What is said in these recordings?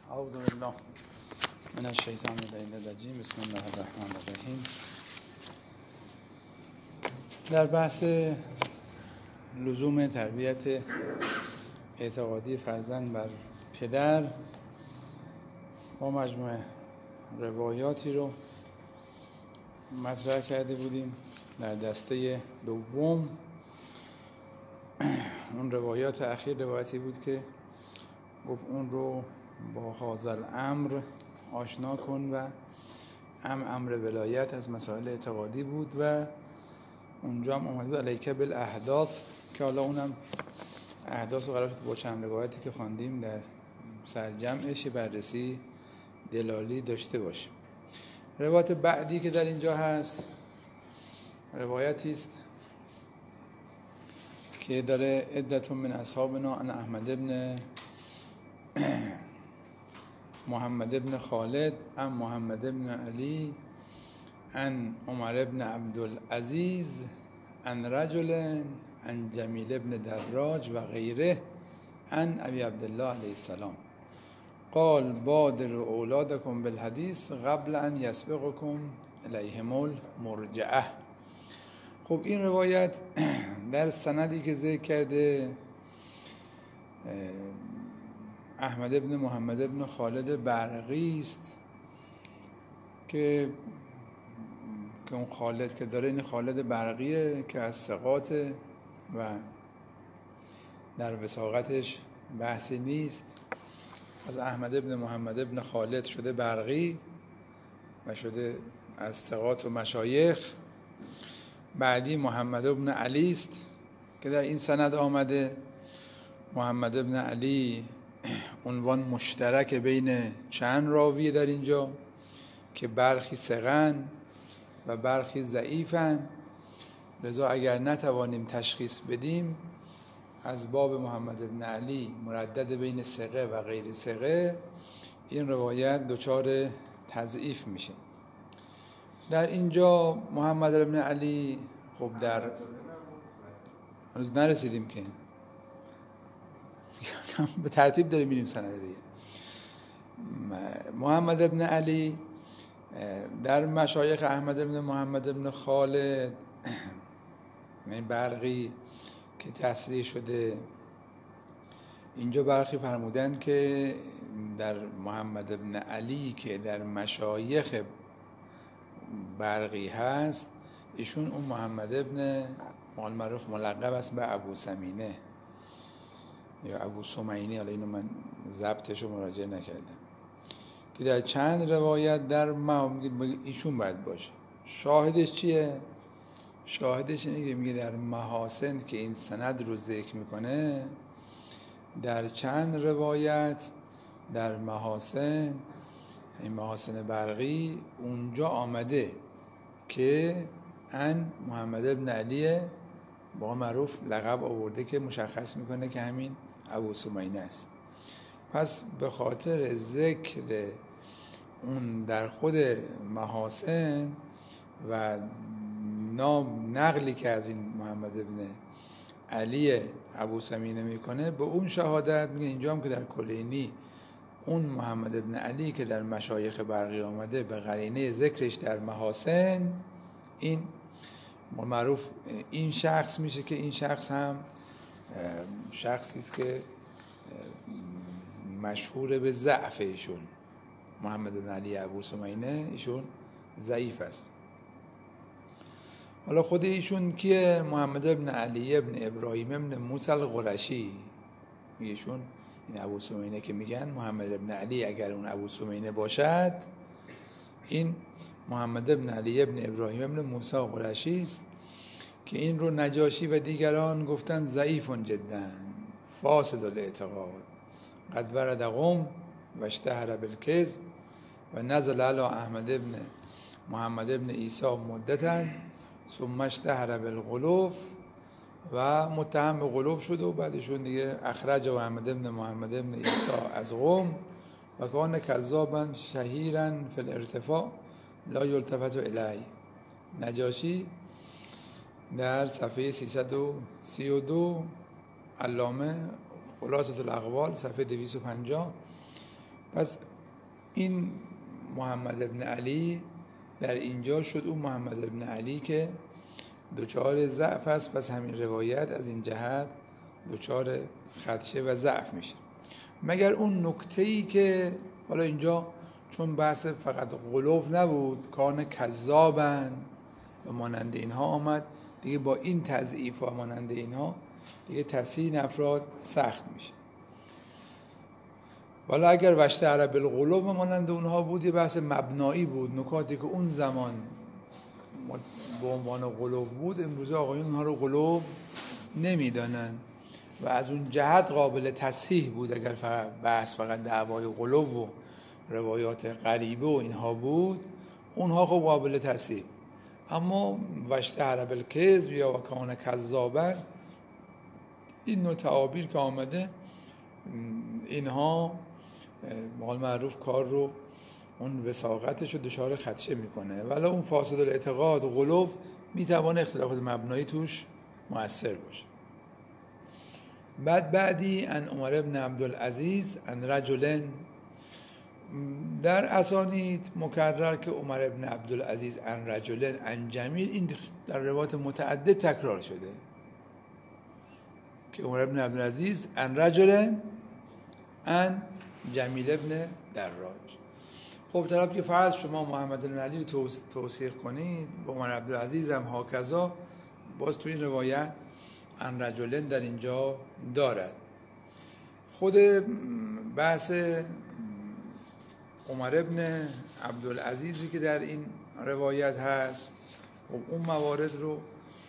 اعوذ بالله من الشیطان الرجیم. بسم الله الرحمن الرحیم. در بحث لزوم تربیت اعتقادی فرزند بر پدر ما مجموعه روایاتی رو مطرح کرده بودیم. در دسته دوم اون روایات اخیر روایتی بود که گفت اون رو با هذا الامر آشنا کن و امر ولایت از مسائل اعتقادی بود و اونجا هم اومد بود علیک بالاحداث که حالا اونم احداث رو قرار شد با چند روایتی که خواندیم در سرجمعش بررسی دلالی داشته باشیم. روایت بعدی که در اینجا هست روایتی است که داره عدت من اصحابنا ان احمد ابن محمد ابن خالد ان محمد ابن علی ان عمر ابن عبدالعزیز ان رجل ان جمیل ابن دراج و غیره ان ابی عبدالله علیه السلام قال بادروا اولادکم بالحدیث قبل ان یسبقکم الیهم المرجعه. خب این روایت در سندی که ذکر کرده احمد ابن محمد ابن خالد برقی است که اون خالد که داره این خالد برقیه که از ثقات و در وثاقتش بحثی نیست. از احمد ابن محمد ابن خالد شده برقی و شده از ثقات و مشایخ. بعدی محمد ابن علی است که در این سند آمده. محمد ابن علی عنوان مشترک بین چند راوی در اینجا که برخی ثقن و برخی ضعیفن، لذا اگر نتوانیم تشخیص بدیم از باب محمد ابن علی مردد بین ثقه و غیر ثقه این روایت دچار تضعیف میشه. در اینجا محمد ابن علی خب در هنوز نرسیدیم که به ترتیب داریم میریم سند دیگه. محمد ابن علی در مشایخ احمد ابن محمد ابن خالد این برقی که تصریح شده اینجا برخی فرمودن که در محمد ابن علی که در مشایخ برقی هست ایشون اون محمد ابن معروف ملقب است به ابو سمینه یا ابو سمینی، حالا اینو من ضبطش رو مراجعه نکردم، که در چند روایت در ایشون باید باشه. شاهدش چیه؟ شاهدش اینه که میگه در محاسن که این سند رو ذکر میکنه در چند روایت در محاسن این محاسن برقی اونجا آمده که ان محمد ابن علی با معروف لقب آورده که مشخص میکنه که همین ابو سمینه است. پس به خاطر ذکر اون در خود محاسن و نقلی که از این محمد ابن علی ابو سمینه میکنه به اون شهادت میگه اینجا هم که در کلینی اون محمد ابن علی که در مشایخ برقی آمده به قرینه ذکرش در محاسن این معروف این شخص میشه که این شخص هم شخصی است که مشهور به ضعف ایشون. محمد بن علی ابو سمینه ایشون ضعیف است. حالا خود ایشون کیه؟ محمد بن علی ابن ابراهیم ابن موسی القرشی میگه ایشون این ابو سمینه که میگن محمد بن علی اگر اون ابو سمینه باشد این محمد بن علی ابن ابراهیم ابن موسی القرشی است که این رو نجاشی و دیگران گفتن ضعیف جدا فاسد الاعتقاد قد ورد قوم و اشتهر بالکذب و نزل علی احمد ابن محمد ابن عیسی مدتا ثم اشتهر بالغلوف و متهم به غلوف شد و بعدشون دیگه اخرج احمد ابن محمد ابن عیسی از قوم و کان کذابا شهیرا فی الارتفاع لا یلتفت الیه. نجاشی در صفحه 332 علامه خلاصة الاقوال صفحه 250 پس این محمد ابن علی در اینجا شد اون محمد ابن علی که دچار ضعف است. پس همین روایت از این جهت دچار خدشه و ضعف میشه، مگر اون نکته‌ای که حالا اینجا چون بحث فقط غلو نبود، کان کذابن و مانند اینها آمد دیگه، با این تضعیف و مانند اینها دیگه تصحیح این افراد سخت میشه. والا اگر وشته عرب بالغلو و مانند اونها بود، یه بحث مبنایی بود، نکاتی که اون زمان به عنوان غلو بود امروز آقایون اونها رو غلو نمیدانن و از اون جهت قابل تصحیح بود. اگر فقط دعوای غلو و روایات غریبه و اینها بود، اونها خب قابل تصحیح. اما وشته عرب الکذب یا وکان کذابن، این نوع تعابیر که آمده، اینها مال معروف کار رو اون وساقتش رو دچار خدشه میکنه، ولی اون فاسد الاعتقاد و غلو میتوانه اختلافات مبنایی توش مؤثر باشه. بعدی ان عمر بن عبدالعزیز ان رجلن، در اسانید مکرر که عمر بن عبدالعزیز ان رجلن ان جمیل، این در روایات متعدد تکرار شده که عمر بن عبدالعزیز ان رجلن ان جمیل ابن دراج. خب طرف که فرض شما محمد بن علی رو توثیق کنید، با عمر عبدالعزیز هم هاکذا، باز تو این روایت ان رجلن در اینجا دارد. خود بحث عمر ابن عبدالعزیزی که در این روایت هست، خب اون موارد رو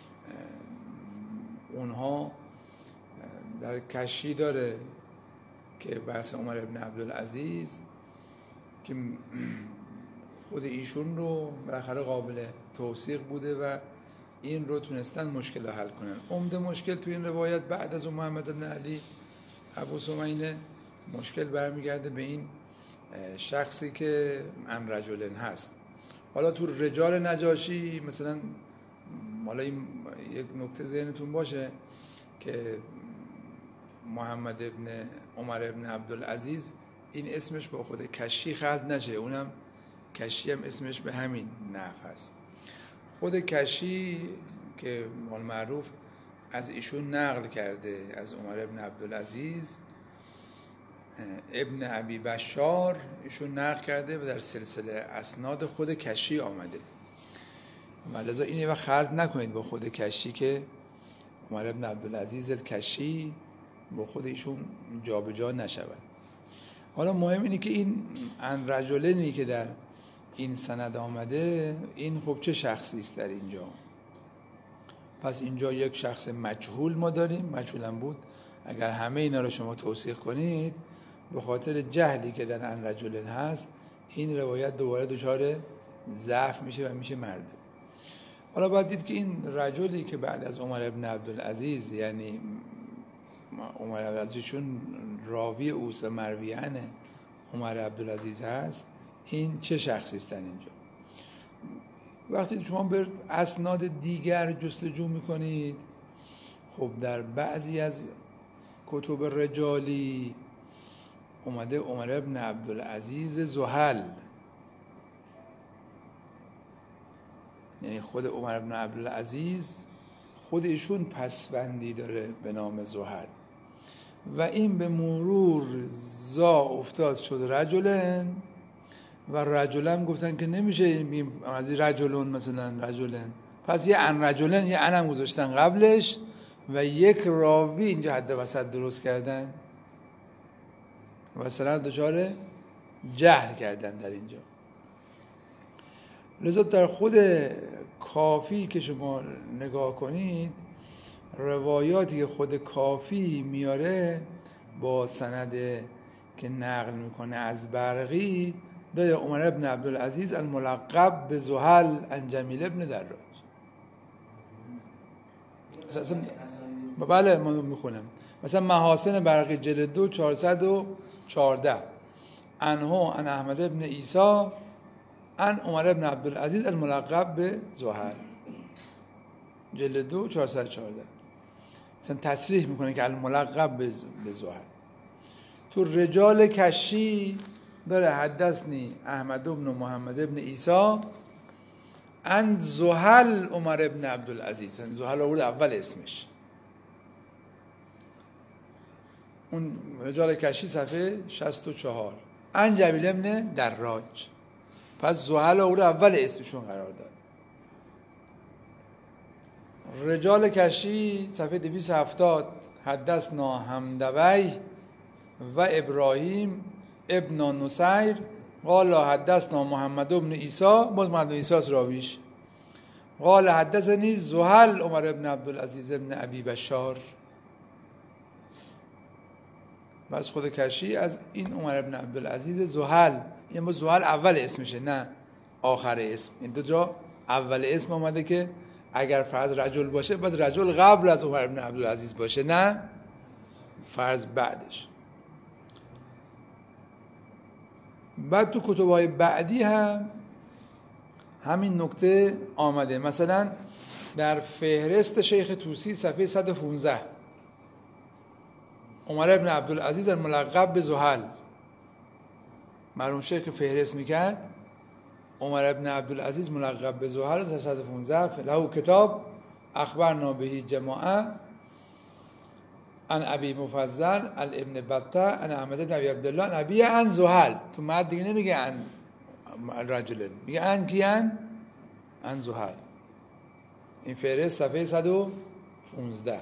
اونها در کشی داره که بحث عمر ابن عبدالعزیز که خود ایشون رو بالاخره قابل توثیق بوده و این رو تونستن مشکل رو حل کنن. عمده مشکل توی این روایت بعد از محمد ابن علی ابو سمینه مشکل برمیگرده به این شخصی که ان رجلن هست. حالا تو رجال نجاشی مثلا، حالا این یک نکته ذهنتون باشه که محمد ابن عمر ابن عبدالعزیز این اسمش با خود کشی خلط نشه، اونم کشی هم اسمش به همین نحو هست. خود کشی که مال معروف از ایشون نقل کرده، از عمر ابن عبدالعزیز ابن ابی بشار ایشون نقل کرده و در سلسله اسناد خود کشی آمده، لذا اینه و خلط نکنید با خود کشی که عمر ابن عبدالعزیز کشی با خود ایشون جابجا نشود. حالا مهم اینه که این ان رجلنی که در این سند آمده، این خب چه شخصی است در اینجا؟ پس اینجا یک شخص مجهول ما داریم، مجهول هم بود. اگر همه اینا رو شما توثیق کنید، به خاطر جهلی که در ان رجلن هست، این روایت دوباره دچار ضعف میشه و میشه مردود. حالا باید دید که این رجلی که بعد از عمر ابن عبدالعزیز، یعنی عمر عبدالعزیزشون راوی اوست مرویان عمر عبدالعزیز هست، این چه شخصی است اینجا؟ وقتی شما به اسناد دیگر جستجو میکنید، خب در بعضی از کتب رجالی اومده عمر ابن عبدالعزیز زحل، یعنی خود عمر ابن عبدالعزیز خود ایشون پسوندی داره به نام زحل و این به مرور زا افتاد شد رجلن و رجلن گفتن که نمیشه از رجلون مثلا رجلن، پس یه ان رجلن یه انم گذاشتن قبلش و یک راوی اینجا حد وسط درست کردن و سند دچار جهل کردن در اینجا. لذا در خود کافی که شما نگاه کنید، روایاتی که خود کافی میاره با سند که نقل میکنه از برقی، داره عمر ابن عبدالعزیز الملقب به زحل عن جمیل ابن دراج. بله ما میخونم مثلا محاسن برقی جلد 2 414 انهو ان احمد ابن عیسی ان عمر ابن عبدالعزیز الملقب به زحل، جلد 2 414 مثلا تصریح میکنه که الملقب به زحل. تو رجال کشی داره حدثنی احمد بن محمد بن عیسی عن زحل عمر بن عبدالعزیز. زحل آورد اول اسمش، اون رجال کشی صفحه 64. عن جبیل بن دراج. پس زحل آورد اول اسمشون قرار داد. رجال کشی صفحه 270 حدثنا حمدوی و ابراهیم ابن نصیر قال حدثنا محمد بن عیسی، محمد بن عیسی از راویش، قال حدثنی زحل عمر بن عبدالعزیز ابن ابی بشار. بس خود کشی از این عمر بن عبدالعزیز زحل، یعنی زحل اول اسمشه نه آخر اسم. این دو جا اول اسم اومده که اگر فرض رجل باشه بعد رجل قبل از عمر بن عبدالعزیز باشه، نه فرض بعدش. بعد تو کتب‌های بعدی هم همین نکته آمده. مثلا در فهرست شیخ طوسی صفحه 115 عمر بن عبدالعزیز الملقب به زحل، مرحوم شیخ فهرست میکرد عمر بن عبدالعزیز ملقب به زحل، صفحه 115 له کتاب اخبرنا به جماعه عن ابی مفضل ابن بطه عن احمد بن ابی عبدالله عن ابی عن زحل. تو مد دیگه نمیگه عن رجل، میگه عن کیان؟ عن زحل. این فهرست صفحه 115.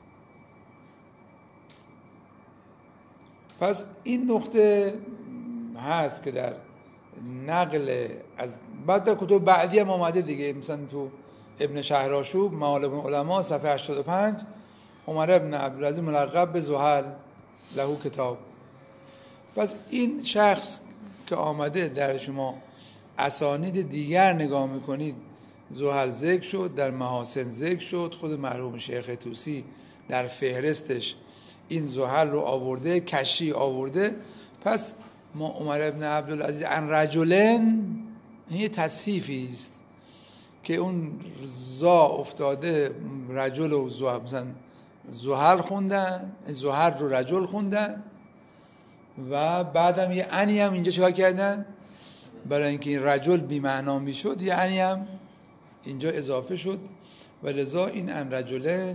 پس این نقطه هست که در نقل از بعد در کتب بعدی هم آمده دیگه، مثلا تو ابن شهرآشوب معالم العلماء صفحه 85 عمر ابن عبدالعزیز ملقب به زحل له کتاب. پس این شخص که آمده در شما اسانید دیگر نگاه میکنید، زحل ذکر شد، در محاسن ذکر شد، خود مرحوم شیخ طوسی در فهرستش این زحل رو آورده، کشی آورده. پس ما عمر ابن عبدالعزیز عن رجلن یه تصحیفی است که اون زا افتاده رجل و مثلا زحل خوندن، زحل رو رجل خوندن و بعدم یه انی هم اینجا چیکار کردن برای اینکه این رجل بی معنا میشد، یه انی هم اینجا اضافه شد و لذا این ان رجلن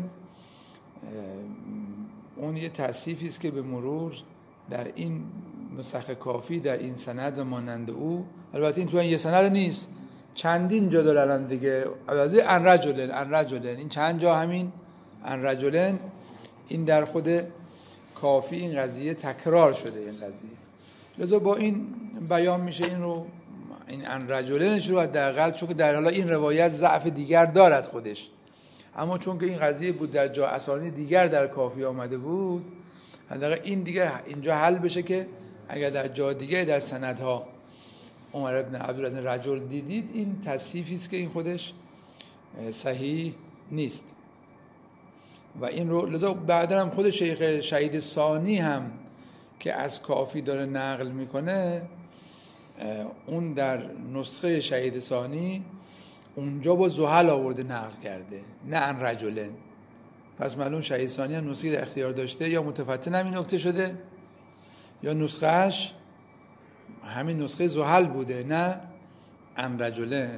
اون یه تصحیفی است که به مرور در این نسخ کافی در این سند و مانند او، البته این تو این یه سند نیست، چندین جا داره الان دیگه، البته ان رجلن این چند جا همین ان رجلن، این در خود کافی این قضیه تکرار شده این قضیه. لذا با این بیان میشه این رو این ان رجلنش رو حداقل، چون که در حالا این روایت ضعف دیگر دارد خودش، اما چون که این قضیه بود در جا اسانید دیگر در کافی آمده بود، حداقل این دیگه اینجا حل بشه که اگر در جا دیگه در سندها عمر ابن عبدالعزیز رجل دیدید، این تصحیفی است که این خودش صحیح نیست. و این رو لذا بعدا هم خود شیخ شهید ثانی هم که از کافی داره نقل میکنه، اون در نسخه شهید ثانی اونجا با زحل آورده نقل کرده، نه ان رجلن. پس معلوم شهید ثانی هم نسخه در اختیار داشته، یا متفتن همین نکته شده یا نسخهش همین نسخه زحل بوده، نه ان رجلن.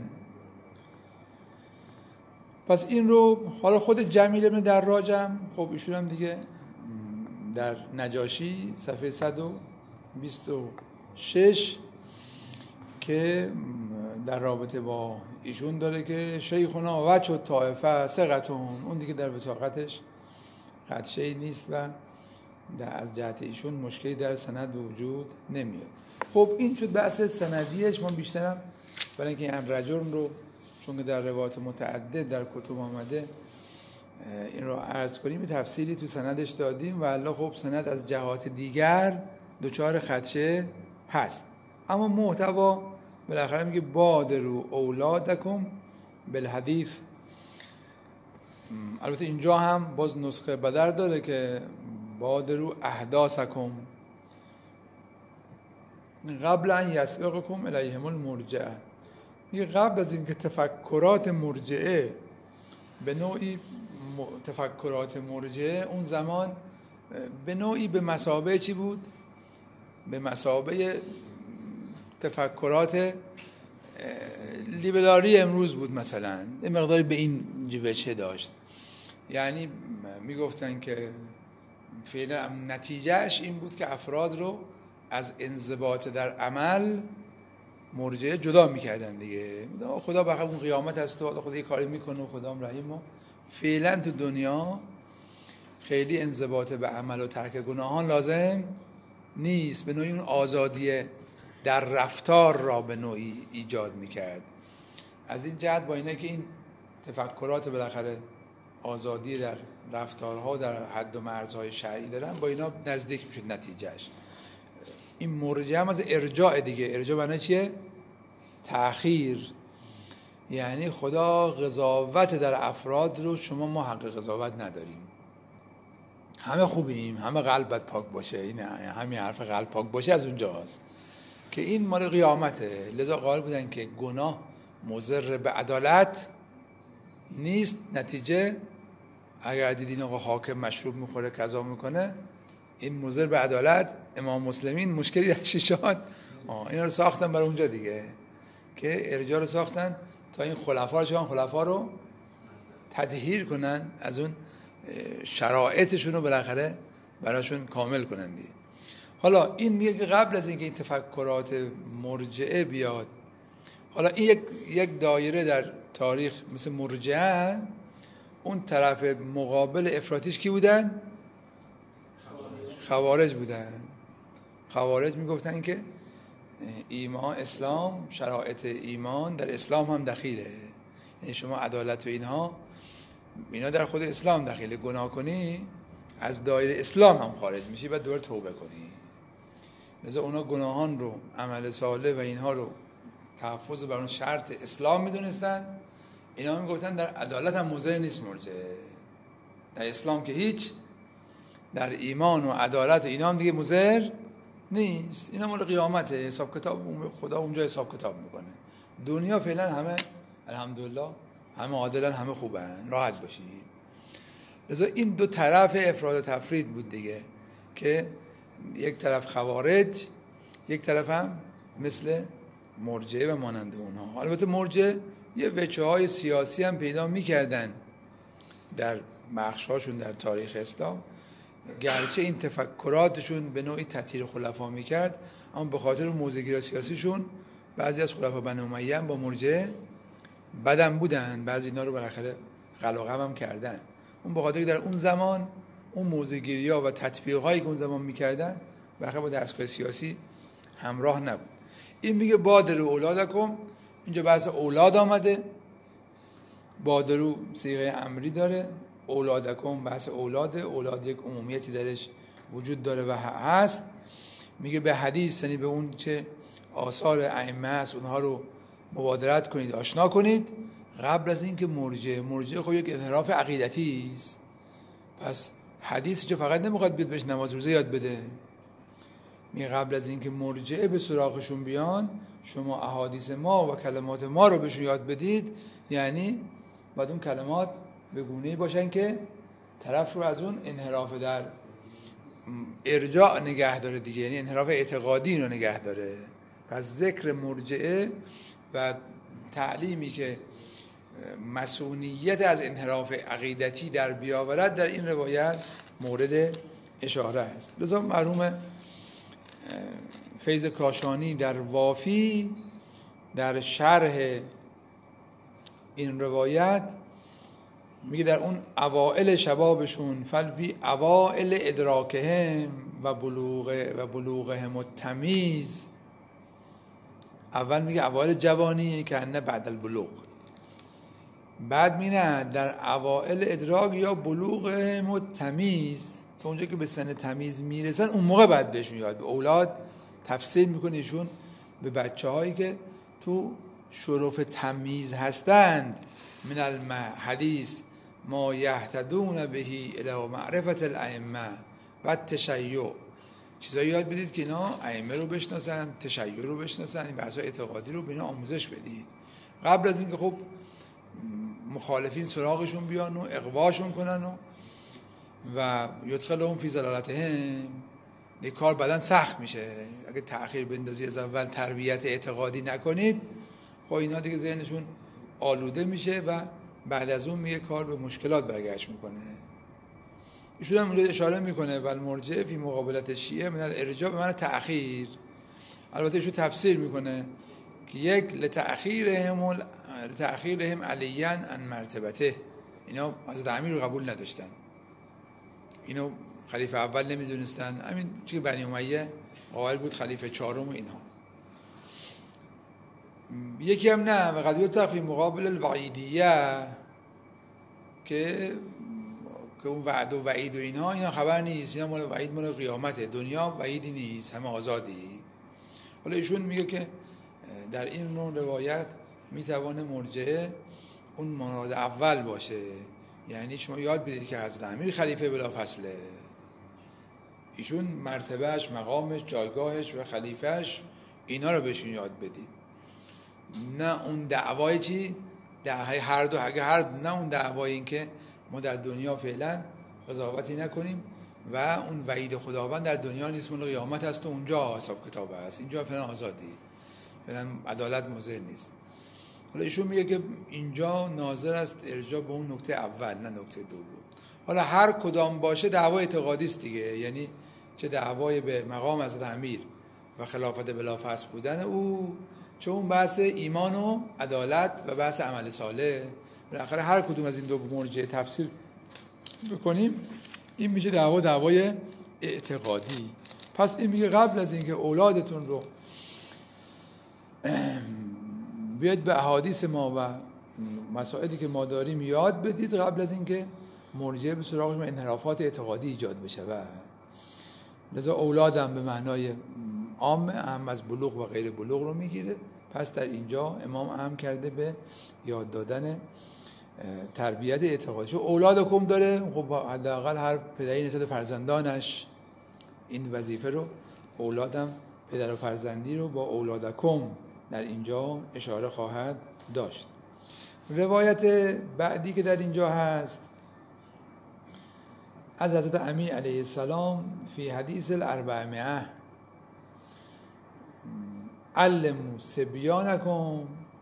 پس این رو حالا خود جمیل بن دراج هم خب ایشون هم دیگه در نجاشی صفحه 126 که در رابطه با ایشون داره که شیخونا وجه و طائفه ثقتون، اون دیگه در وثاقتش خدشه‌ای نیست و از جهت ایشون مشکلی در سند وجود نمیاد. خب این شد بحث سندیش. من بیشترم برای اینکه این رجل رو چون که در روایات متعدد در کتب آمده این رو عرض کنیم، به تفصیلی تو سندش دادیم و الله خب سند از جهات دیگر دچار خدشه هست، اما محتوا بالاخره میگه بادروا اولادکم بالحدیث. البته اینجا هم باز نسخه بدر داره که بادروا احداثکم قبل ان یسبقکم الیهم المرجعه. میگه قبل از اینکه تفکرات مرجعه به نوعی تفکرات مرجعه اون زمان به نوعی به مثابه چی بود؟ به مثابه تفکرات لیبراری امروز بود مثلا، یه مقداری به این جوچه داشت. یعنی میگفتن که فعلا نتیجهش این بود که افراد رو از انضباط در عمل مرجعه جدا میکردن دیگه. خدا بخیر اون قیامت هست و خدا یه کاری میکنه و خدا هم رحیم. و فعلا تو دنیا خیلی انضباط به عمل و ترک گناهان لازم نیست، به نوعی اون آزادی در رفتار را به نوعی ایجاد میکرد. از این جهت با اینه که این تفکرات بالاخره آزادی در رفتارها در حد و مرزهای شرعی دارن، با اینا نزدیک میشد نتیجهش. این مرجعه هم از ارجاع دیگه. ارجاع معنی چیه؟ تأخیر. یعنی خدا قضاوت در افراد رو، شما ما حق قضاوت نداریم، همه خوبیم، همه قلبت پاک باشه. این همین حرف قلب پاک باشه از اونجاست که این مال قیامته. لذا قائل بودن که گناه مضر به عدالت نیست. نتیجه اگر دیدین آقا حاکم مشروب میخوره قضا میکنه، این مضر به عدالت. امام مسلمین مشکلی در شیشان اینا رو ساختن برای اونجا دیگه، که ارجاع رو ساختن تا این خلفا رو تطهیر کنن، از اون شرایطشون رو بالاخره براشون کامل کنن دیگه. حالا این میگه که قبل از اینکه این تفکرات مرجعه بیاد، حالا این یک دایره در تاریخ مثل مرجعه، اون طرف مقابل افراطیش کی بودن؟ خوارج بودن. خوارج میگفتن که ایمان، اسلام، شرایط ایمان در اسلام هم دخیله. یعنی شما عدالت و اینا در خود اسلام دخیله. گناه کنی از دایره اسلام هم خارج میشی، بعد دوباره توبه کنی. لذا اونا گناهان رو، عمل صالح و اینها رو تحفظ بر اون شرط اسلام میدونستن. اینا میگفتن در عدالت هم موضع نیست مرجعه. در اسلام که هیچ، در ایمان و عدالت اینا هم دیگه مضر نیست. اینا مال قیامته، حساب کتاب خدا اونجا حساب کتاب میکنه. دنیا فعلا همه الحمدلله همه عادلن، همه خوبن، راحت باشید. لذا این دو طرف افراد و تفرید بود دیگه، که یک طرف خوارج، یک طرف هم مثل مرجعه و مانند اونها. البته مرجعه یه وجه‌های سیاسی هم پیدا میکردن در بخش‌هاشون در تاریخ اسلام، گرچه این تفکراتشون به نوعی تطهیر خلفا میکرد، اما به خاطر موضع‌گیری سیاسیشون بعضی از خلفا بنی امیه با مرجعه بدم بودن، بعضی اینا رو بالاخره قلقم هم کردن. اون به خاطر که در اون زمان اون موضع‌گیری‌ها و تطبیق‌هایی که اون زمان میکردن بالاخره با دستگاه سیاسی همراه نبود. این میگه بادروا اولادکم، اینجا بحث اولاد آمده. بادروا صیغه امری داره، اولادکم بحث اولاده. اولاد یک عمومیتی درش وجود داره و هست. میگه به حدیث، یعنی به اون چه آثار ائمه است اونها رو مبادرت کنید، آشنا کنید قبل از اینکه مرجعه خب یک انحراف عقیدتی است. پس حدیث چه فقط نمیخواد بیاد بهش نماز روزه یاد بده، میگه قبل از اینکه مرجعه به سراغشون بیان، شما احادیث ما و کلمات ما رو بهشون یاد بدید. یعنی باید اون کلمات به گونه‌ای باشن که طرف رو از اون انحراف در ارجاع نگه داره دیگه، یعنی انحراف اعتقادی رو نگه داره. پس ذکر مرجعه و تعلیمی که مسئولیت از انحراف عقیدتی در بیاورد در این روایت مورد اشاره است. لذا مرحوم فیض کاشانی در وافی در شرح این روایت میگه در اون اوائل شبابشون، فی اوائل ادراکهم و بلوغهم التمیز، اول میگه اوائل جوانی که انه بعد البلوغ، بعد میگه در اوائل ادراک یا بلوغهم التمیز، تا اونجا که به سن تمیز میرسن اون موقع بعد بهشون یاد. به اولاد تفسیر میکنه ایشون به بچه هایی که تو شرف تمیز هستند. من الحدیث ما یهتدون بهی الی معرفت الائمه و تشیع، چیزایی یاد بدید که اینا ائمه رو بشناسن، تشیع رو بشناسن، این بحث اعتقادی رو به اینا آموزش بدید قبل از اینکه خب مخالفین سراغشون بیان و اغواشون کنن و یدخلهم فی ضلالتهم این کار بعداً سخت میشه. اگه تأخیر بندازی از اول تربیت اعتقادی نکنید، خب اینا دیگه ذهنشون آلوده میشه و بعد از اون میگه کار به مشکلات برگشت میکنه. ایشون هم اونجا اشاره میکنه و المرجع فی مقابلت شیعه من الارجاع به معنی تأخیر. البته ایشون تفسیر میکنه که یک لتأخیرهم علیاً عن مرتبته، اینا حضرت امیر رو قبول نداشتن، اینو خلیفه اول نمیدونستن، همین چون بنی امیه قائل بود خلیفه چهارم و اینها. یکی هم نه و قد یطلق فی مقابل الوعیدیه که اون وعد و وعید و اینا خبر نیست، اینا مال وعید مال قیامته، دنیا وعیدی نیست، همه آزادی. حالا ایشون میگه که در این نوع روایت میتوانه مرجعه اون مناد اول باشه، یعنی شما یاد بدید که حضرت امیر خلیفه بلافاصله، ایشون مرتبهش، مقامش، جایگاهش و خلیفهش اینا رو بهشون یاد بدید، نه اون دعوای چی؟ هر دو نه اون دعوای این که ما در دنیا فعلا قضاوتی نکنیم و اون وعید خداوند در دنیا نیست، مال قیامت هست و اونجا حساب کتاب هست، اینجا فعلا آزادی، فعلا عدالت مضر نیست. حالا ایشون میگه که اینجا ناظر است ارجاع به اون نکته اول نه نکته دوم. حالا هر کدام باشه دعوای اعتقادی است دیگه، یعنی چه دعوای به مقام حضرت امیر و خلافت بلافاصل بودن او، چه اون بحث ایمان و عدالت و بحث عمل صالح، بالاخره هر کدوم از این دو مرجع تفسیر بکنیم این میشه دعوای اعتقادی. پس این میگه قبل از اینکه اولادتون رو بیاید به احادیث ما و مسائلی که ما داریم یاد بدید، قبل از اینکه مرجع به سراغ انحرافات اعتقادی ایجاد بشه. و لذا اولادم به معنای عام اهم از بلوغ و غیر بلوغ رو میگیره. پس در اینجا امام اهم کرده به یاد دادن تربیت اعتقادی. چون اولادکم داره، خب حداقل هر پدری نسبت فرزندانش این وظیفه رو، اولادم پدر و فرزندی رو با اولادکم در اینجا اشاره خواهد داشت. روایت بعدی که در اینجا هست از حضرت امیر علیه السلام فی حدیث الاربعمائه علموا صبیانکم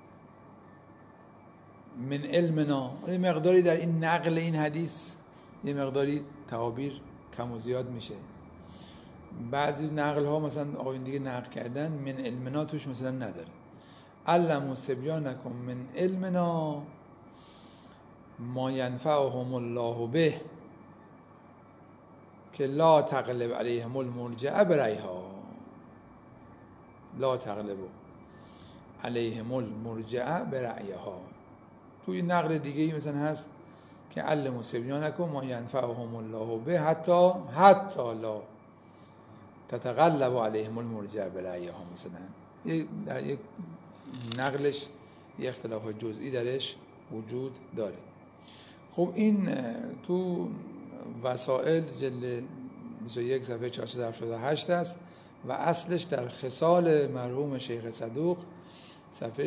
من علمنا. یه مقداری در این نقل این حدیث یه مقداری تعابیر کم و زیاد میشه. بعضی نقل ها مثلا آقایون دیگه نقل کردن من علمنا توش مثلا نداره. علموا صبیانکم من علمنا ما ینفعهم الله به که لا تغلب علیهم المرجع برایها، لا تغلب علیهم المرجع برایها. توی نقل دیگه ای مثلا هست که علموا صبیانکم ما ینفعهم الله به حتی لا تتغلب علیهم المرجع برایها. مثلا در یک نقلش یه اختلاف جزئی درش وجود داره. خب این تو وسائل جلد 21 صفحه 478 است و اصلش در خصال مرحوم شیخ صدوق صفحه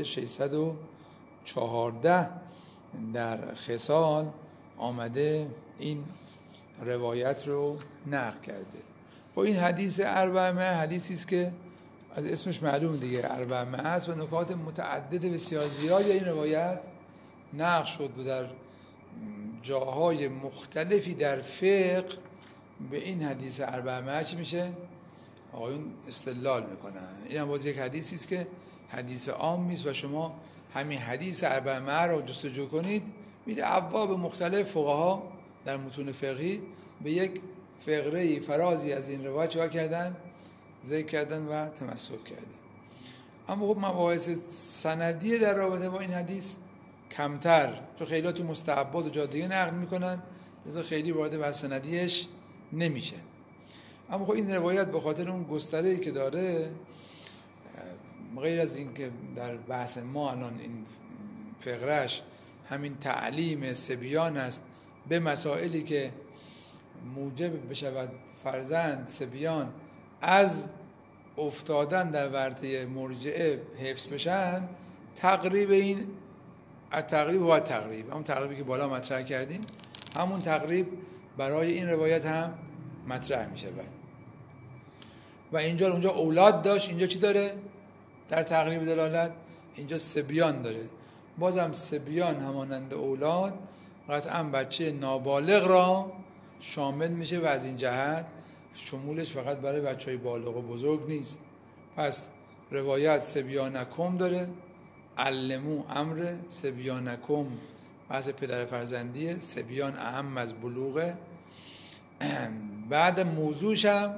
614 در خصال آمده این روایت رو نقل کرده. خب این حدیث اربعمائه حدیثی است که از اسمش معلوم دیگه اربعمائه است و نکات متعدد بسیار زیادی این روایت نقل شد و در جاهای مختلفی در فقه به این حدیث اربعمائه چی میشه؟ آقایون استدلال میکنن. این هم باز یک حدیثی است که حدیث عامی است و شما همین حدیث اربعمائه رو جستجو کنید میده ابواب مختلف فقها در متون فقهی به یک فقره فرازی از این روایت چه کردن؟ ذکر کردن و تمسک کردن. اما خب مباحث سندی در رابطه با این حدیث کمتر، چون خیلی تو مستحبات و جای دیگه نقل میکنن، لذا خیلی وارد بحث سندیش نمیشه. اما خب این روایت به خاطر اون گستره‌ای که داره، غیر از این که در بحث ما الان این فقرهش همین تعلیم صبیان است به مسائلی که موجب بشود فرزند صبیان از افتادن در ورطه مرجعه حفظ بشن، تقریب این تقریب و تقریب همون تقریبی که بالا مطرح کردیم همون تقریب برای این روایت هم مطرح می شود. و اینجا اونجا اولاد داشت، اینجا چی داره در تقریب دلالت؟ اینجا صبیان داره. بازم صبیان همانند اولاد قطعا بچه نابالغ را شامل میشه و از این جهت شمولش فقط برای بچهای بالغ و بزرگ نیست. پس روایت صبیانکم داره، علمو امر، صبیانکم بحث پدر فرزندیه، صبیان اهم از بلوغه. بعد موضوعش هم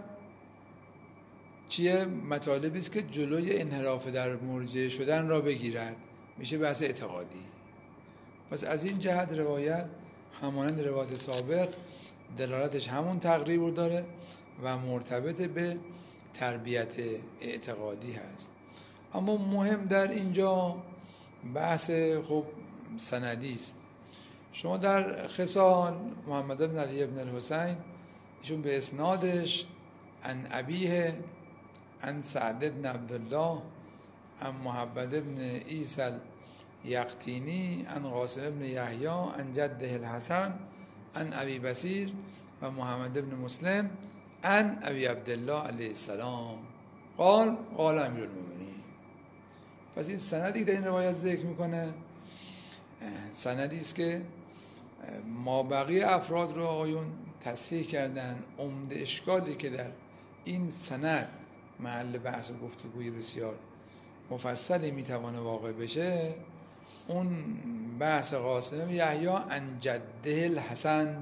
چیه؟ مطالبی است که جلوی انحراف در مرجع شدن را بگیرد، میشه بحث اعتقادی. پس از این جهت روایت همانند روایت سابق دلالتش همون تقریب رو داره و مرتبط به تربیت اعتقادی هست. اما مهم در اینجا بحث خب سندی است. شما در خصال محمد بن علی بن الحسین ایشون به اسنادش عن ابیه عن سعد بن عبدالله عن محمد بن عیسی یقطینی عن قاسم بن یحیی عن جده الحسن عن ابی بصیر و محمد بن مسلم عن ابی عبدالله علیه السلام قال امیرالمومنین. پس این سندی در این روایت ذکر میکنه سندی است که مابقی افراد رو آقایون تصحیح کردن. عمده اشکالی که در این سند محل بحث و گفتگوی بسیار مفصلی میتوانه واقع بشه، اون بحث قاسم یحیی عن جده الحسن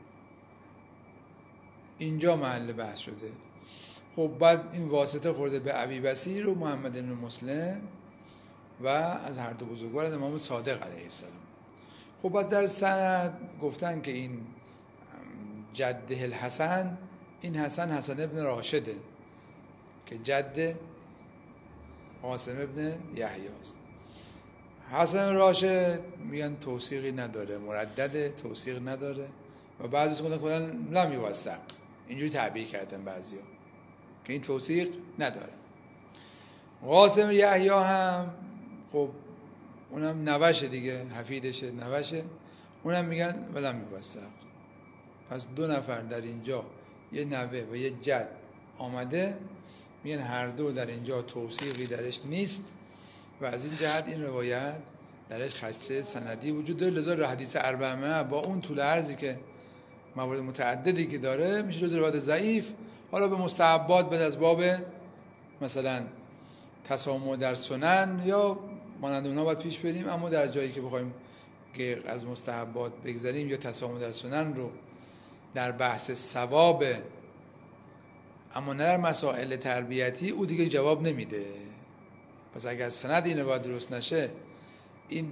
اینجا محل بحث شده. خب بعد این واسطه خورده به ابی بصیر و محمد بن مسلم و از هر دو بزرگوار از امام صادق علیه السلام. خب بعد در سند گفتن که این جده الحسن، این حسن ابن راشده که جد قاسم ابن یحیی است. حسن راشد میگن توثیقی نداره، مردد، توثیق نداره و بعضی گفتن کلا لم یوثق، اینجوری تعبیر کردن بعضیا که این توثیق نداره. قاسم یحیی هم خب اونم نوشه دیگه، حفیدشه، نوشه، اونم میگن ولم یوثق. پس دو نفر در اینجا، یه نوه و یه جد آمده، میگن هر دو در اینجا توثیقی درش نیست و از این جهت این روایت درش خدشه سندی وجود داره. لذا حدیث اربعه با اون طول عرضی که موارد متعددی که داره میشه جز روایت ضعیف. حالا به مستحبات بعد از باب مثلا تسامح در سنن یا مانند اونها باید پیش بریم، اما در جایی که بخوایم که از مستحبات بگذاریم یا تسامح در سنن رو در بحث ثواب اما نه در مسائل تربیتی، او دیگه جواب نمیده. پس اگر سند این روایت درست نشه، این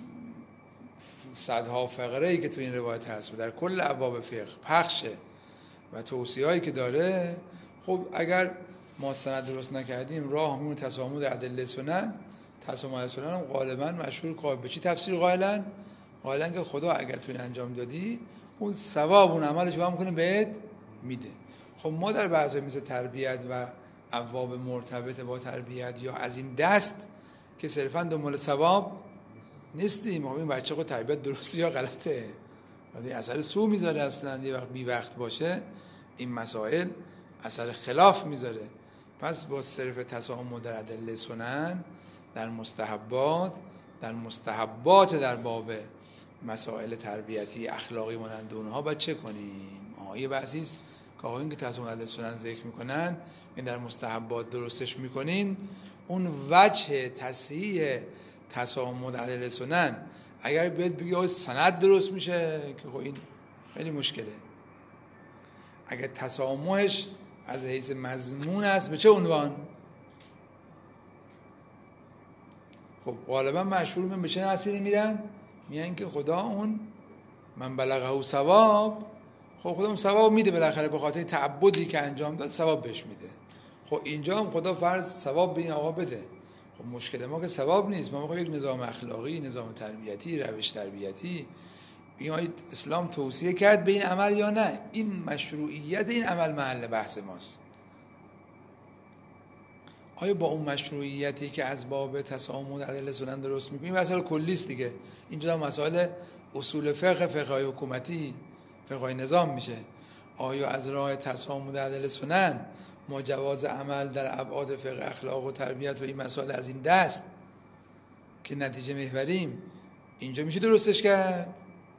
صدها فقره‌ای که تو این روایت هست و در کل ابواب فقه پخشه و توصیه‌هایی که داره، خب اگر ما سند درست نکردیم راه میمونه تسامح در ادله سنن. تسامح در سنن هم غالبا مشهور قائل به چی تفسیر قائلن که خدا اگر تو این انجام دادی اون ثواب اون عملش رو هم کنه بهت میده. خب ما در بحث مثل تربیت و ابواب مرتبط با تربیت یا از این دست که صرفا دنبال ثواب نیستیم. این بچه خود تربیت درستی یا غلطه، اثر سو میذاره، اصلا یه وقت بی وقت باشه این مسائل اثر خلاف میذاره. پس با صرف تسامح در ادله سنن، در مستحبات در باب مسائل تربیتی اخلاقی مانند اونها باید چه کنیم؟ یه بحثی است که آقایون که تسامح در ادله سنن ذکر میکنن، این در مستحبات درستش میکنیم، اون وجه تصحیح تسامح در ادله سنن اگر بیاد بگی سند درست میشه که خب این خیلی مشکله. اگر تسامحش از حیث مضمون است به چه عنوان؟ خب غالبا مشهور من به چه نصیری میرن؟ میگن که خدا اون من بلغه ثواب، خب خدا اون ثواب میده بالاخره به خاطر تعبدی که انجام داد ثواب بهش میده. خب اینجا هم خدا فرض ثواب به این آقا بده. خب مشکل ما که ثواب نیست، ما میخوایم یک نظام اخلاقی، نظام تربیتی، روش تربیتی. این اسلام توصیه کرد به این عمل یا نه؟ این مشروعیت این عمل محل بحث ماست. آیا با اون مشروعیتی که از باب تسامح در ادله سنن درست میکنیم؟ این مسائل کلی است دیگه. اینجا مسائل اصول فقه حکومتی، فقه نظام میشه. آیا از راه تسامح در ادله سنن ما جواز عمل در ابعاد فقه اخلاق و تربیت و این مسائل از این دست که نتیجه محوریم، اینجا میشه درستش کرد؟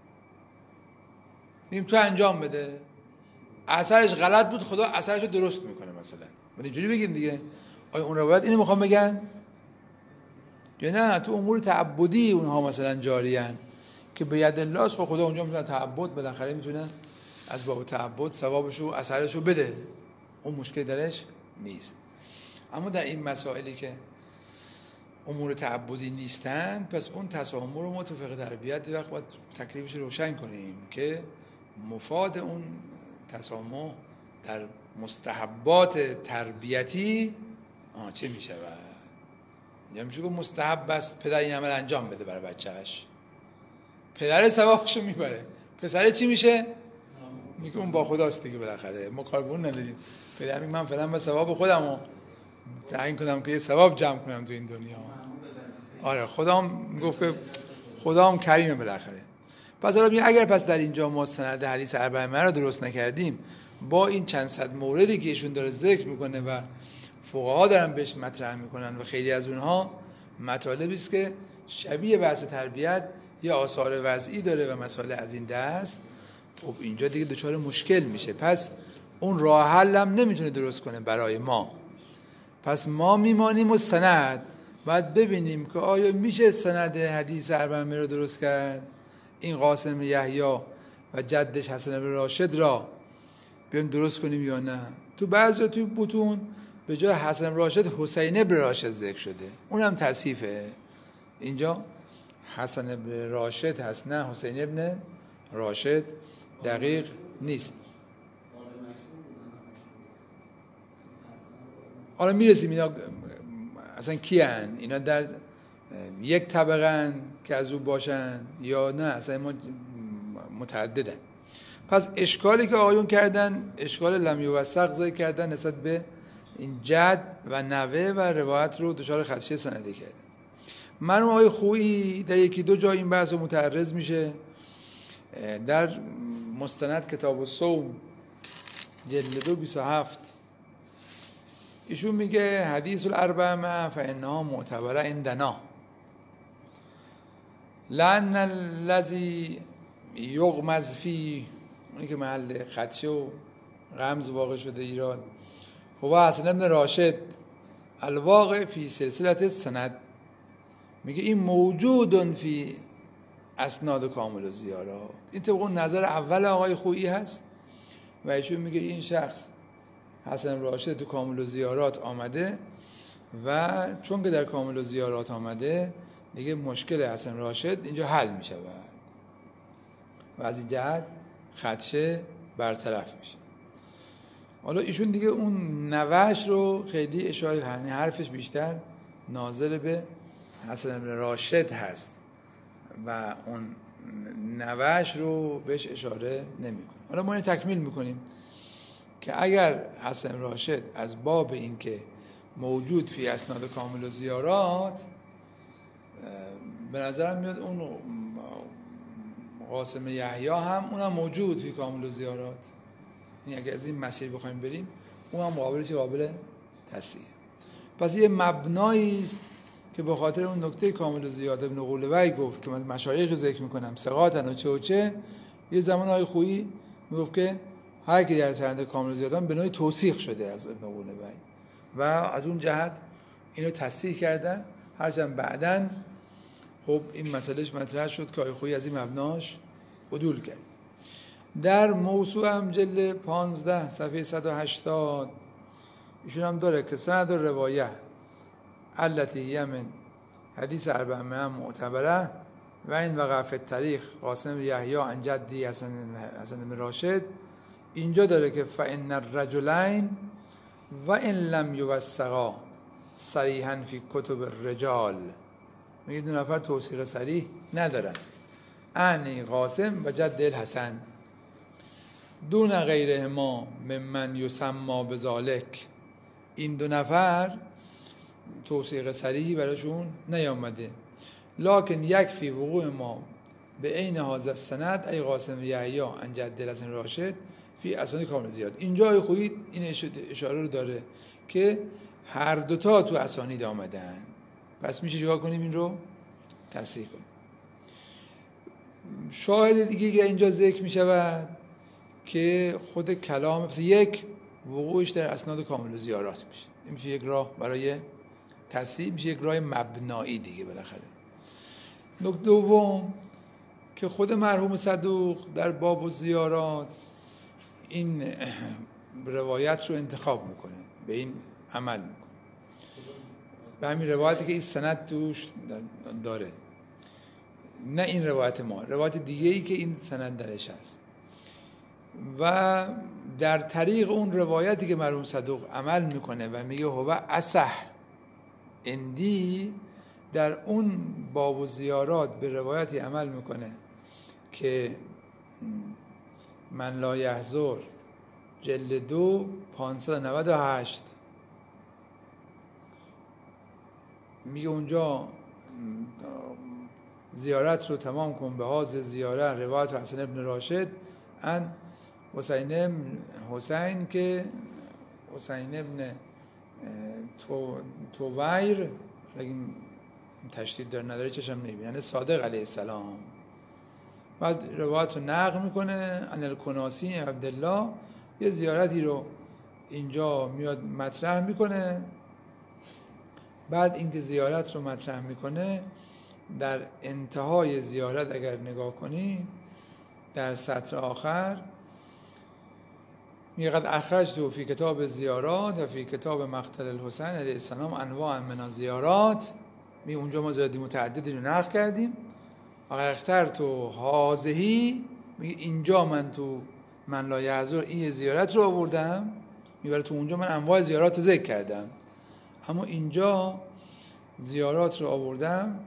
میگیم تو انجام بده، اثرش غلط بود، خدا اثرش رو درست میکنه مثلا. ما اینجوری بگیم دیگه. آیا اون روایت اینو میخوام بگن؟ یا نه تو امور تعبدی اونها مثلا جاریان که به ید الله است، خدا اونجا میتونه تعبد بالاخره میتونه از باب تعبد ثوابشو اثرشو بده، اون مشکل درش نیست. اما در این مسائلی که امور تعبدی نیستند، پس اون تساهم رو ما تو فقه تربیت وقت باید تکلیفش روشن کنیم که مفاد اون تساهم در مستحبات تربیتی چه می شود. یا میشه که مستحب است پدر این عمل انجام بده برای بچهش، پدر ثوابشو میبره، پسر چی میشه؟ میگه اون با خداست دیگه، بالاخره ما کار به اون نداریم. پدر میگه من فعلا به ثواب خودمو تعیین کنم که یه ثواب جمع کنم تو این دنیا. آره خدام گفت که خدام کریمه بالاخره. پس حالا اگر پس در اینجا ما سند حدیث اربعه رو درست نکردیم، با این چند صد موردی که ایشون داره ذکر میکنه و فقها دارن بهش مطرح میکنن و خیلی از اونها مطالبی است که شبیه بحث تربیت یا آثار وضعی داره و مسائل از این دست، خب اینجا دیگه دچار مشکل میشه. پس اون راه حل هم نمیتونه درست کنه برای ما. پس ما میمانیم و سند باید ببینیم که آیا میشه سند حدیث اربعه رو درست کرد، این قاسم یحیی و جدش حسن بن راشد را بیایم درست کنیم یا نه. تو بعضی توی بطون به جای حسن بن راشد حسین بن راشد ذکر شده، اونم تصحیفه. اینجا حسن بن راشد هست نه حسین بن راشد، دقیق نیست. حالا میرسیم اینا اصلا کیان، اینا در یک طبقه که از او باشن یا نه اصلا ما متعددن. پس اشکالی که آقایون کردن اشکال لم یوثق ذکر کردن نسبت به این جد و نوه و روایت رو دچار خدشه سندی کردن. مرحوم آقای خویی در یکی دو جای این بحث رو متعرض میشه. در مستند کتاب الصوم جلد 2 27 ایشون میگه حدیث الاربعه فانها معتبره عندنا لان الذی یغمز فی، اونی که محل خدشه و غمز واقع شده ایراد، هو حسن بن راشد الواقع فی سلسله سند. میگه این موجود فی اسناد کامل الزیارات. این طبق اون نظر اول آقای خویی هست و ایشون میگه این شخص حسن راشد تو کامل الزیارات آمده و چون که در کامل الزیارات آمده دیگه مشکل حسن راشد اینجا حل میشه و از این جهت خدشه برطرف میشه. حالا ایشون دیگه اون نوش رو خیلی اشاره، یعنی حرفش بیشتر ناظر به حسن بن راشد هست و اون نوش رو بهش اشاره نمیکنه. حالا ما اینو تکمیل میکنیم که اگر حسن راشد از باب این که موجود فی اسناد کامل و زیارات، به نظرم میاد اون قاسم یحیی هم اونم موجود فی کامل و زیارات، یعنی اگر از این مسیر بخوایم بریم اونم قابل تصحیح. پس یه مبنایی است که به خاطر اون نکته کامل و زیارات ابن قولوی گفت که من مشایخ ذکر میکنم ثقاتن و چه و چه، یه زمان آقای خویی میگفت که هر کی در سند کامل و زیارات به نوعی توثیق شده از ابن قولوی و از اون جهت اینو تصحیح کردن. هرچند بعداً خب این مسئلهش مطرح شد که آقای خویی از این مبناش عدول کرد. در موسوعه هم جلد 15 صفحه 180 ایشون هم داره که سند و روایه التي هي من حدیث اربعه معتبره و این وقع فی الطریق قاسم یحیی عن جدی حسن بن راشد، اینجا داره که فإن الرجلین و ان لم یوثقا صریحا فی کتب الرجال، میگه دو نفر توثیق صریح ندارن، انی قاسم و جد الحسن دون غیرهما ممن یسمى بذالک، این دو نفر توثیق صریحی براشون نیامده، لکن یکفی وقوع ما به عین هذا السند ای قاسم یحیی عن جد الحسن راشد فی اسانید کامل زیاد. اینجا خویی این اشاره رو داره که هر دوتا تو اسانید آمدن، پس میشه چیکار کنیم؟ این رو تصحیح کنیم. شاهد دیگه که اینجا ذکر میشود که خود کلام پس یک وقوعش در اسناد کامل و زیارات میشه. این میشه یک راه برای تصحیح، میشه یک راه مبنایی دیگه بالاخره. نکته دوم که خود مرحوم صدوق در باب و زیارات این روایت رو انتخاب میکنه، به این عمل میکنه، به همین روایتی که این سند توش داره، نه این روایت ما، روایت دیگه ای که این سند درش هست. و در طریق اون روایتی که مرحوم صدوق عمل میکنه و میگه هو اصح اندی، در اون باب و زیارات به روایتی عمل میکنه که من لا یحضر جلد 2 598 میگه اونجا زیارت رو تمام کن به حاضر زیارت روایت حسن ابن راشد ان حسین که حسین ابن تویر، اگه تشدید داره نداره چشم نمیبینه، یعنی صادق علیه السلام. بعد روایت رو نقل میکنه ان الکناسی عبدالله، یه زیارتی رو اینجا میاد مطرح میکنه. بعد اینکه زیارت رو مطرح میکنه، در انتهای زیارت اگر نگاه کنید در سطر آخر میگه قد اخرجته فی کتاب زیارات و فی کتاب مقتل الحسین علیه السلام انواع من زیارات. میگه اونجا ما زیارت متعددی رو نقل کردیم. و اخترت و حاضهی، میگه اینجا من تو من لا یحضر این زیارت رو آوردم، میبره تو اونجا من انواع زیارات رو ذکر کردم، اما اینجا زیارات رو آوردم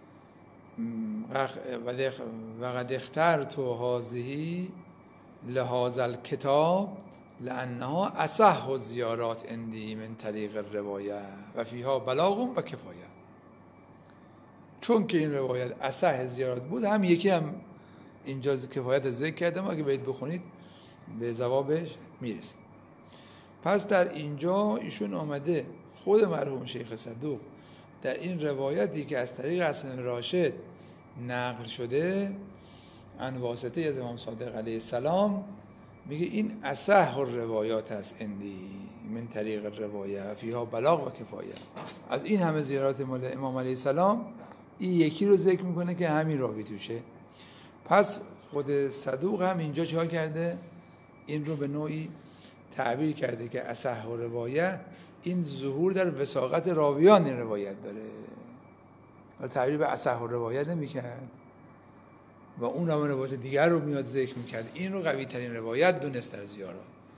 و قد اخترت و حاضهی لهذا الکتاب لانها اصح الزیارات عندی من طریق الروایه و فیها بلاغ و کفایه. چون که این روایت اصح زیارات بود، هم یکی هم اینجا کفایت ذکر کردم، اگه باید بخونید به جوابش میرسید. پس در اینجا ایشون آمده خود مرحوم شیخ صدوق در این روایتی که از طریق حسن راشد نقل شده ان واسطه از امام صادق علیه السلام، میگه این اصح الروایات است اندی من طریق الروایه فیها بلاغ و کفایه. از این همه زیارات مال امام علیه السلام این یکی رو ذکر میکنه که همین راوی توشه. پس خود صدوق هم اینجا چیکار کرده؟ این رو به نوعی تعبیر کرده که اصح الروایه این ظهور در وثاقت راویان این روایت داره و تعبیر به اصح الروایه نمی‌کرد و اون روایت دیگر رو میاد ذکر میکرد. این رو قوی ترین روایت دونست در زیارات.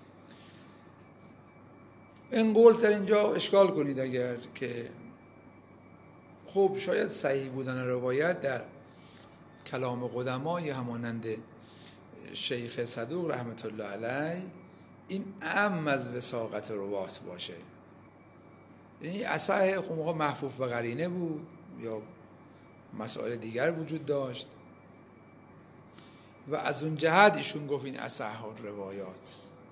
این قول در اینجا اشکال کنید اگر که خب شاید صحیح بودن روایت در کلام قدمای همانند شیخ صدوق رحمت الله علیه این اعم از وثاقت روات باشه، یعنی اصح خب موقع محفوف به قرینه بود یا مسائل دیگر وجود داشت و از اون جهت ایشون گفت این اصح الروایات،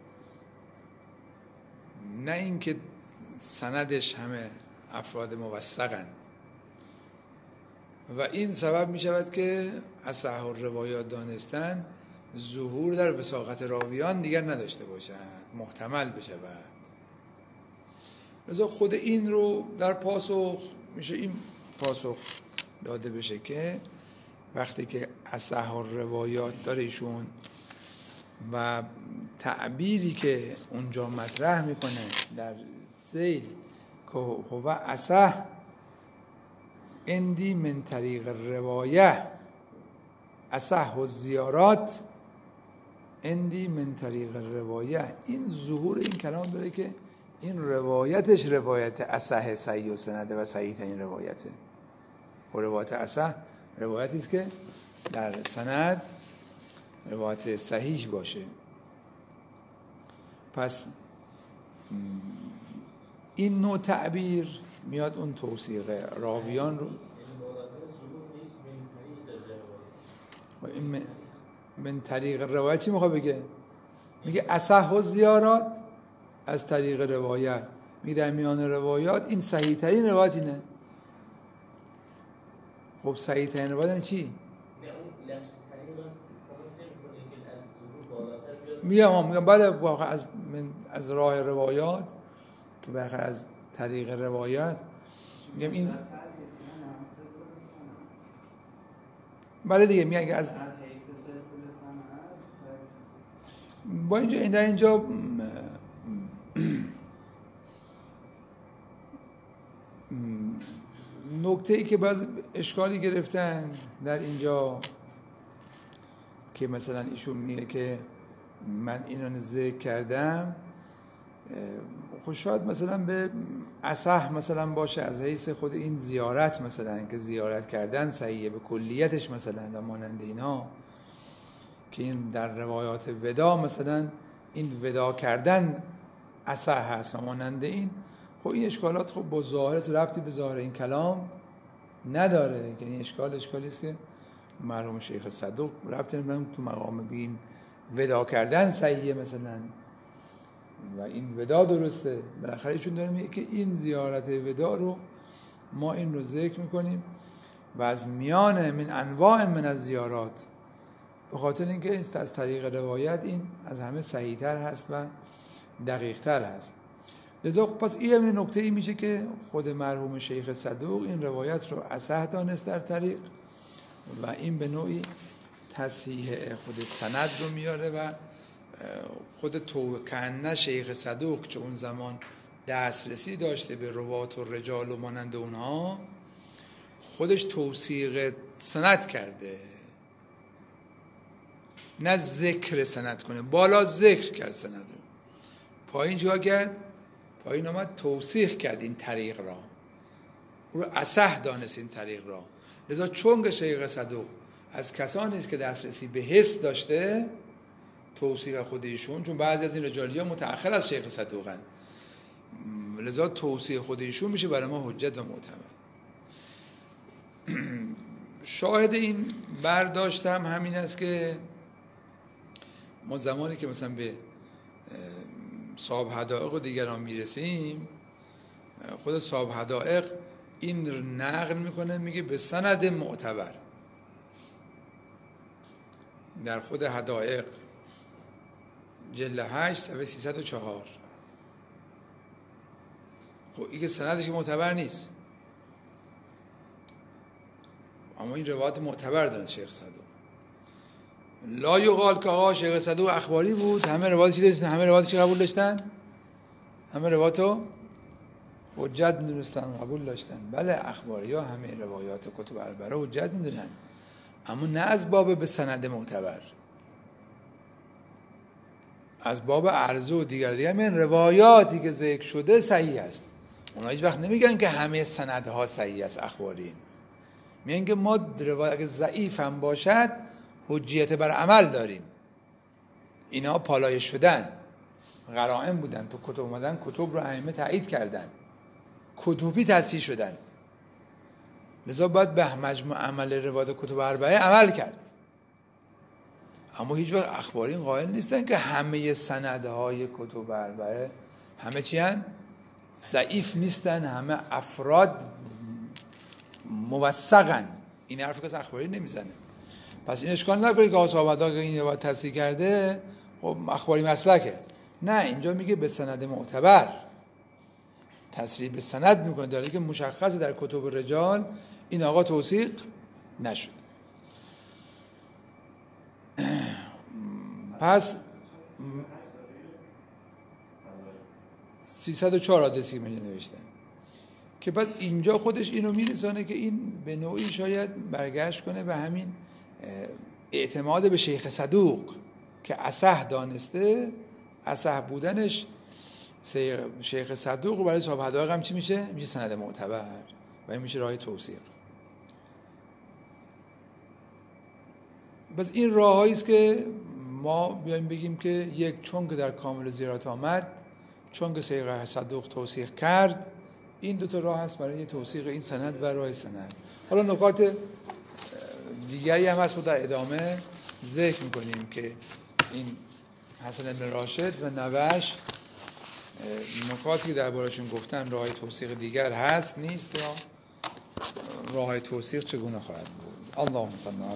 نه اینکه سندش همه افراد موثقن. و این سبب می شود که اصح الروایات دانستن ظهور در وثاقت راویان دیگر نداشته باشد، محتمل بشود. لذا خود این رو در پاسخ میشه این پاسخ داده بشه که وقتی که اصح الروایات داره ایشون و تعبیری که اونجا مطرح میکنه در ذیل که هو اصح اندی من طریق روایه اصح الزیارات اندی من طریق روایه، این ظهور این کلام داره که این روایتش روایت اصح صحیح و سنده و صحیح ترین روایته. و روایت اصح روایتی است که در سند روایت صحیح باشه. پس این نوع تعبیر میاد اون توثیق راویان رو این من طریق روایت چی میخواد بگه؟ میگه اصح و زیارات از طریق روایت. میگه در میان روایات این صحیح ترین روایت اینه. خب صحیح ترین روایت یعنی چی؟ میگم بله واقعا از راه روایات که واقعا از طریق روایت میگم این بله دیگه میگم که از با اینجا این در اینجا نکته‌ای که باز اشکالی گرفتن در اینجا که مثلا ایشون میگه که من اینو ذکر کردم، خب شاید مثلا به اصح مثلا باشه از حیث خود این زیارت، مثلا که زیارت کردن صحیحه به کلیتش مثلا و مانند اینا، که این در روایات ودا مثلا این ودا کردن اصح هست و مانند این. خب این اشکالات خب با ظاهر ربطی به ظاهر این کلام نداره، یعنی اشکالی است که مرحوم شیخ صدوق ربطی نداره تو مقام بین ودا کردن صحیحه مثلا و این ودا درسته. بالاخره ایشون داره میگه که این زیارت ودا رو ما این رو ذکر میکنیم و از میان من انواع من از زیارات، به خاطر اینکه از طریق روایت این از همه صحیح‌تر هست و دقیق‌تر هست. لذا پس این نکته‌ای میشه که خود مرحوم شیخ صدوق این روایت رو اصح دانست در طریق و این به نوعی تصحیح خود سند رو میاره و خود کنه شیخ صدوق که اون زمان دسترسی داشته به روات و رجال و مانند اونها، خودش توثیق سند کرده، نه ذکر سند کنه، بالا ذکر کرد سند رو، پایین چیکار کرد؟ پایین آمد توثیق کرد این طریق را، او رو اصح دانست این طریق را. لذا چون شیخ صدوق از کسانی است که دسترسی به حس داشته، توثیق خودشون، چون بعضی از این رجالیا متأخر از شیخ صدوقن، لذا توثیق خودشون میشه برای ما حجت و معتمد. شاهد این برداشتم همین است که ما زمانی که مثلا به صاحب حدائق و دیگران میرسیم، خود صاحب حدائق این نقل میکنه، میگه به سند معتبر در خود حدائق جلد 8 صفحه 304. خب این که سندش معتبر نیست، اما این روایت معتبر دارد شیخ صدوق. لا یقال که آقا شیخ صدوق اخباری بود، همه روایت چی داشتن؟ همه روایت چی قبول داشتن؟ همه روایتو حجت می‌دونستن، قبول داشتن. بله اخباری ها همه روایات کتب اربعه حجت می‌دونن، اما نه از باب به سند معتبر، از باب عرضه و دیگر من روایاتی که ذکر شده صحیح است. اونا هیچ وقت نمیگن که همه سندها صحیح است اخبارین، میگن که ما روایت اگه ضعیف هم باشد حجیت بر عمل داریم. اینا پالایش شدن، قرائن بودن، تو کتب اومدن، کتب رو ائمه تایید کردن، کتبی تصحیح شدن، لذا باید به مجموع عمل روایت کتب اربعه عمل کرد. اما هیچ وقت اخبارین قائل نیستن که همه سندهای کتب اربعه همه چی هن؟ ضعیف نیستن، همه افراد موثقن. این حرف که اخباری نمیزنه. پس این اشکال نکنید که صحابتا که این روایت تصحیح کرده خب اخباری مسلکه. نه، اینجا میگه به سند معتبر، تصریح به سند میکنه، در حالی که مشخص در کتب رجال این آقا توثیق نشد. پس 304 حادثی من نوشتن که پس اینجا خودش اینو میرسانه که این به نوعی شاید برگشت کنه به همین اعتماد به شیخ صدوق که اصح دانسته، اصح بودنش شیخ صدوق و برای صاحب حدائق هم چی میشه؟ میشه سند معتبر و این میشه راه توثیق. پس این راهایی است که ما بیایم بگیم که یک، چون که در کامل زیارت آمد، چون که شیخ صدوق توثیق کرد، این دو تا راه هست برای توثیق این سند و راه سند. حالا نکات دیگری هم هست که در ادامه ذکر میکنیم که این حسن بن راشد و نوش نکاتی که دربارشون گفتن راه توثیق دیگر هست نیست یا راه توثیق چگونه خواهد بود؟ اللهم صل